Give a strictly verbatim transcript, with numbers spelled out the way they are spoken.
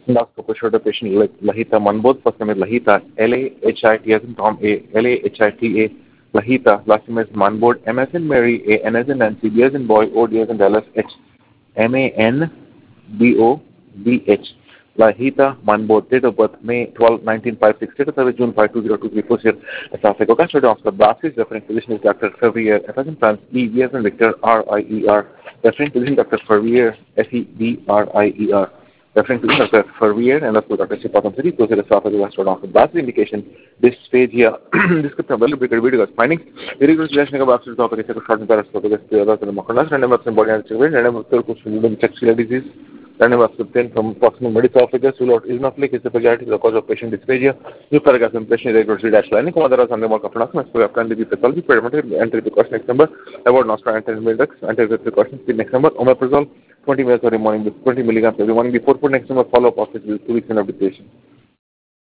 Endoscope showed the patient like Lahita Manbodh, first name is Lahita, L A H I T as in Tom A, L A H I T A, Lahita, last name is Manbodh, M as in Mary, A, N as in Nancy, B as in boy, O, D as in Dallas, H, M A N B O B H. Lahita Manbodh, date of birth May twelfth, nineteen fifty-six, date of service June fifth, two thousand twenty-three, first year, esophageal cancer, Doctor Basis, referring physician is Doctor Ferrier, F as in France, E, V as in Victor, R I E R, referring physician Doctor Ferrier, F E B R I E R. Referring to Doctor Ferrier and Doctor Sipatam City, those are the esophageal gastroenterologist. That's the indication. Dysphagia, description of well-breaker video findings. Irregular selection of absolute topic is a short and parasitopic to other than the Macanas, random absent body and children, random absent sexual disease, random absent from proximal mid-esophagus, without eosinophilic esophagitis, the cause of patient dysphagia, new paragas impression, irregular dash lining, Commodora and the mark of Nasmas, for Afghan disease pathology, perimeter, entry precaution next number, about Nostra anti-mildex, anti-precautions, next number, omeprazole, twenty minutes every morning, twenty milligrams every morning before food, next number, follow-up office with two weeks in of depression.